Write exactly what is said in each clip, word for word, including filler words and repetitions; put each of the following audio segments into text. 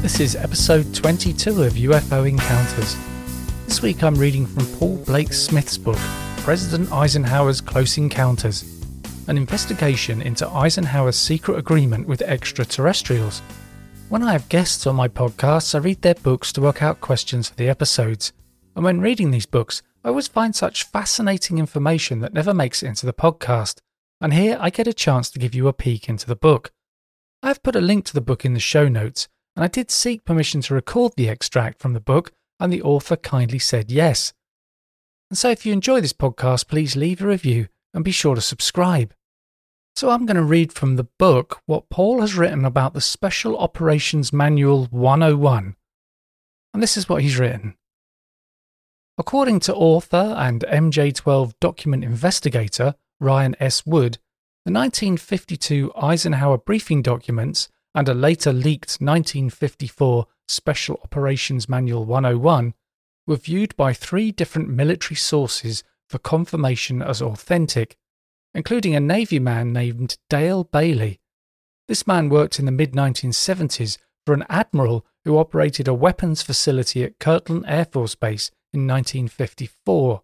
This is episode twenty-two of U F O Encounters. This week I'm reading from Paul Blake Smith's book, President Eisenhower's Close Encounters, an investigation into Eisenhower's secret agreement with extraterrestrials. When I have guests on my podcasts, I read their books to work out questions for the episodes, and when reading these books, I always find such fascinating information that never makes it into the podcast, and here I get a chance to give you a peek into the book. I have put a link to the book in the show notes, and I did seek permission to record the extract from the book, and the author kindly said yes. And so if you enjoy this podcast, please leave a review and be sure to subscribe. So I'm going to read from the book what Paul has written about the Special Operations Manual one oh one. And this is what he's written. According to author and M J twelve document investigator Ryan S. Wood, the nineteen fifty-two Eisenhower briefing documents and a later leaked nineteen fifty-four Special Operations Manual one oh one were viewed by three different military sources for confirmation as authentic, including a Navy man named Dale Bailey. This man worked in the mid nineteen seventies for an admiral who operated a weapons facility at Kirtland Air Force Base in nineteen fifty-four.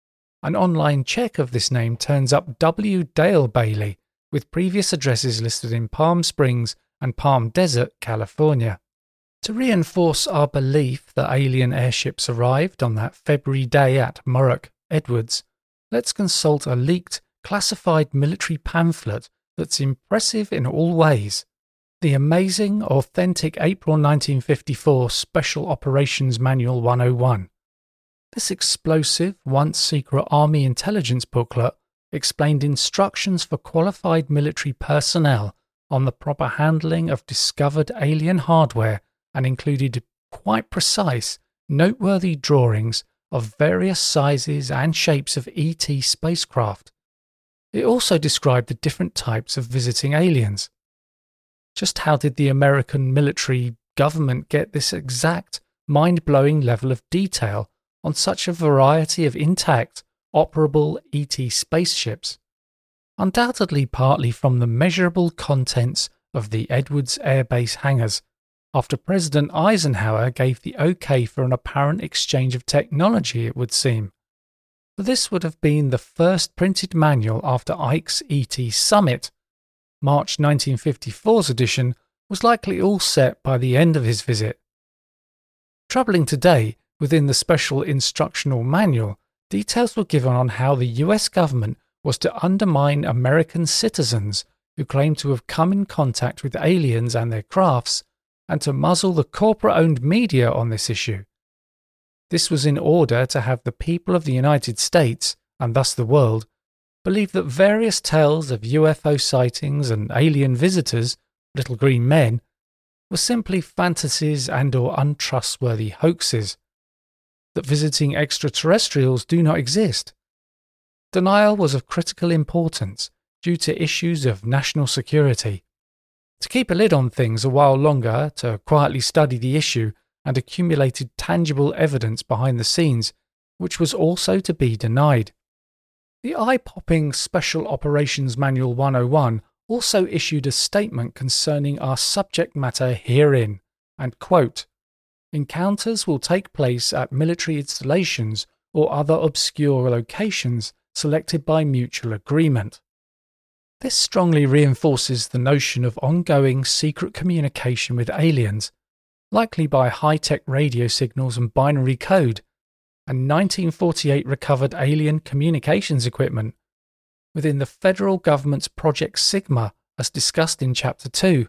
An online check of this name turns up W. Dale Bailey, with previous addresses listed in Palm Springs and Palm Desert, California. To reinforce our belief that alien airships arrived on that February day at Muroc Edwards, let's consult a leaked, classified military pamphlet that's impressive in all ways. The amazing, authentic April nineteen fifty-four Special Operations Manual one oh one. This explosive, once-secret Army intelligence booklet explained instructions for qualified military personnel on the proper handling of discovered alien hardware and included quite precise, noteworthy drawings of various sizes and shapes of E T spacecraft. It also described the different types of visiting aliens. Just how did the American military government get this exact, mind-blowing level of detail on such a variety of intact, operable E T spaceships? Undoubtedly partly from the measurable contents of the Edwards Air Base hangars, after President Eisenhower gave the okay for an apparent exchange of technology, it would seem. But this would have been the first printed manual after Ike's E T Summit. March nineteen fifty-four's edition was likely all set by the end of his visit. Troubling today, within the Special Instructional Manual, details were given on how the U S government was to undermine American citizens who claimed to have come in contact with aliens and their crafts, and to muzzle the corporate-owned media on this issue. This was in order to have the people of the United States, and thus the world, believe that various tales of U F O sightings and alien visitors, little green men, were simply fantasies and or untrustworthy hoaxes, that visiting extraterrestrials do not exist. Denial was of critical importance due to issues of national security. To keep a lid on things a while longer, to quietly study the issue and accumulated tangible evidence behind the scenes, which was also to be denied. The eye-popping Special Operations Manual one oh one also issued a statement concerning our subject matter herein, and quote, "Encounters will take place at military installations or other obscure locations selected by mutual agreement." This strongly reinforces the notion of ongoing secret communication with aliens, likely by high-tech radio signals and binary code, and nineteen forty-eight recovered alien communications equipment within the federal government's Project Sigma, as discussed in Chapter two.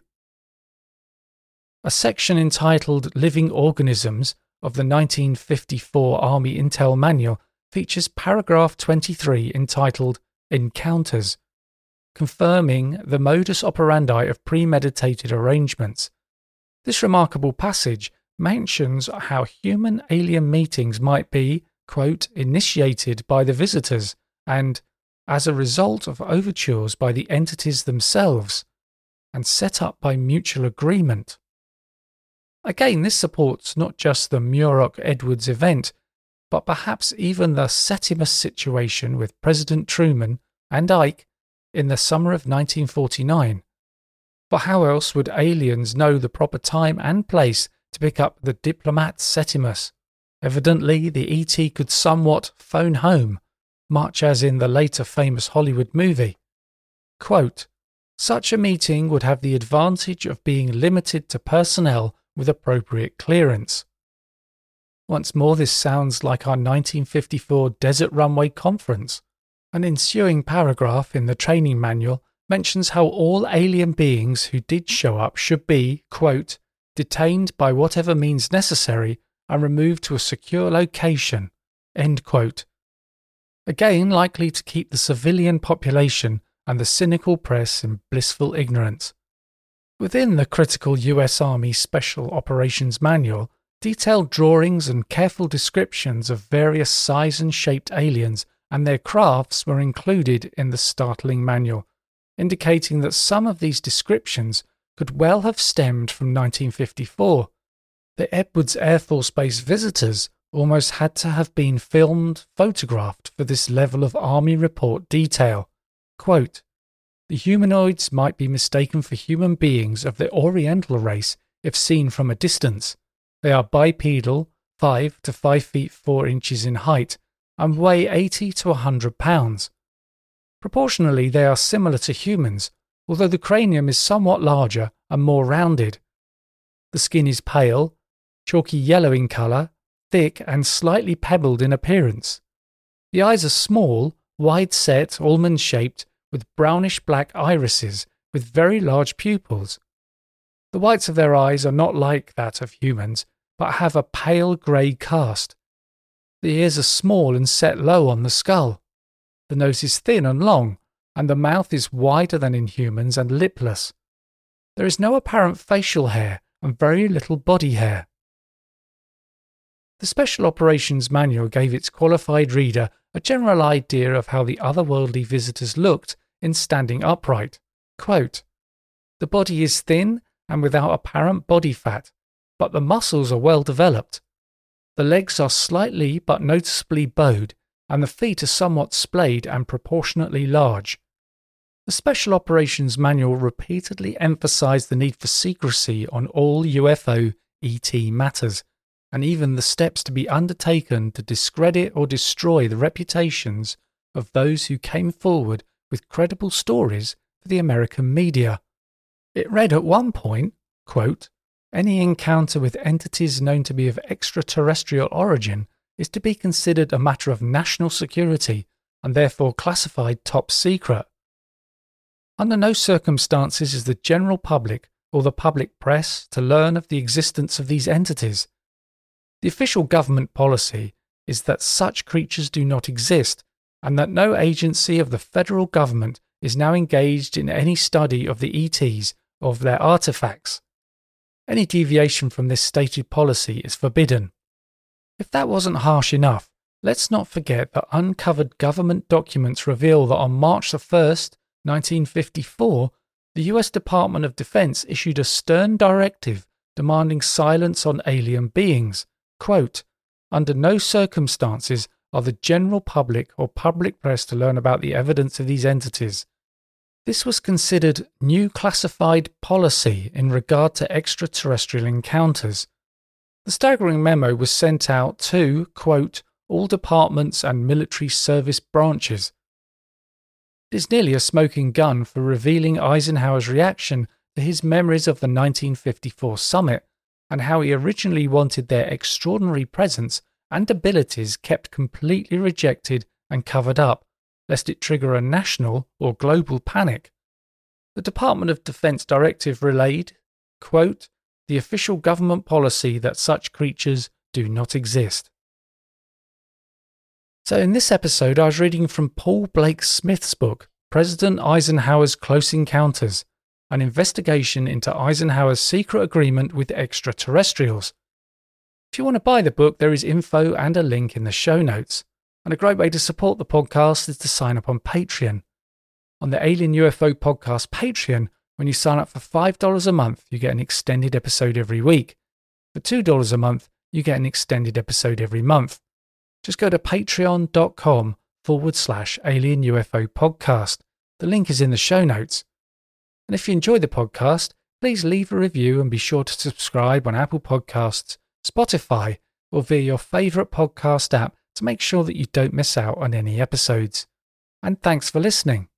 A section entitled Living Organisms of the nineteen fifty-four Army Intel Manual features paragraph twenty-three entitled Encounters, confirming the modus operandi of premeditated arrangements. This remarkable passage mentions how human alien meetings might be, quote, initiated by the visitors and, as a result of overtures by the entities themselves, and set up by mutual agreement. Again, this supports not just the Muroc Edwards event, but perhaps even the Septimus situation with President Truman and Ike in the summer of nineteen forty-nine. For how else would aliens know the proper time and place to pick up the diplomat Septimus. Evidently, the E T could somewhat phone home, much as in the later famous Hollywood movie. Quote, such a meeting would have the advantage of being limited to personnel with appropriate clearance. Once more, this sounds like our nineteen fifty-four Desert Runway Conference. An ensuing paragraph in the training manual mentions how all alien beings who did show up should be, quote, detained by whatever means necessary and removed to a secure location, end quote. Again, likely to keep the civilian population and the cynical press in blissful ignorance. Within the critical U S Army Special Operations Manual, detailed drawings and careful descriptions of various size and shaped aliens and their crafts were included in the startling manual, indicating that some of these descriptions could well have stemmed from nineteen fifty-four. The Edwards Air Force Base visitors almost had to have been filmed, photographed for this level of Army report detail. Quote, the humanoids might be mistaken for human beings of the Oriental race if seen from a distance. They are bipedal, five to five feet four inches in height, and weigh eighty to one hundred pounds. Proportionally, they are similar to humans, although the cranium is somewhat larger and more rounded. The skin is pale, chalky yellow in colour, thick and slightly pebbled in appearance. The eyes are small, wide-set, almond-shaped, with brownish-black irises with very large pupils. The whites of their eyes are not like that of humans, but have a pale grey cast. The ears are small and set low on the skull. The nose is thin and long, and the mouth is wider than in humans and lipless. There is no apparent facial hair and very little body hair. The Special Operations Manual gave its qualified reader a general idea of how the otherworldly visitors looked in standing upright. Quote, the body is thin and without apparent body fat, but the muscles are well developed. The legs are slightly but noticeably bowed, and the feet are somewhat splayed and proportionately large. The Special Operations Manual repeatedly emphasized the need for secrecy on all U F O E T matters, and even the steps to be undertaken to discredit or destroy the reputations of those who came forward with credible stories for the American media. It read at one point, quote, any encounter with entities known to be of extraterrestrial origin is to be considered a matter of national security and therefore classified top secret. Under no circumstances is the general public or the public press to learn of the existence of these entities. The official government policy is that such creatures do not exist and that no agency of the federal government is now engaged in any study of the E Ts or of their artifacts. Any deviation from this stated policy is forbidden. If that wasn't harsh enough, let's not forget that uncovered government documents reveal that on March the first, nineteen fifty-four, the U S Department of Defense issued a stern directive demanding silence on alien beings. Quote, under no circumstances are the general public or public press to learn about the evidence of these entities. This was considered new classified policy in regard to extraterrestrial encounters. The staggering memo was sent out to, quote, all departments and military service branches. It is nearly a smoking gun for revealing Eisenhower's reaction to his memories of the nineteen fifty-four summit and how he originally wanted their extraordinary presence and abilities kept completely rejected and covered up, lest it trigger a national or global panic. The Department of Defense directive relayed, quote, the official government policy that such creatures do not exist. So in this episode I was reading from Paul Blake Smith's book, President Eisenhower's Close Encounters, an investigation into Eisenhower's secret agreement with extraterrestrials. If you want to buy the book, there is info and a link in the show notes. And a great way to support the podcast is to sign up on Patreon. On the Alien U F O Podcast Patreon, when you sign up for five dollars a month, you get an extended episode every week. For two dollars a month, you get an extended episode every month. Just go to patreon.com forward slash Alien U F O Podcast. The link is in the show notes. And if you enjoy the podcast, please leave a review and be sure to subscribe on Apple Podcasts, Spotify, or via your favourite podcast app to make sure that you don't miss out on any episodes. And thanks for listening.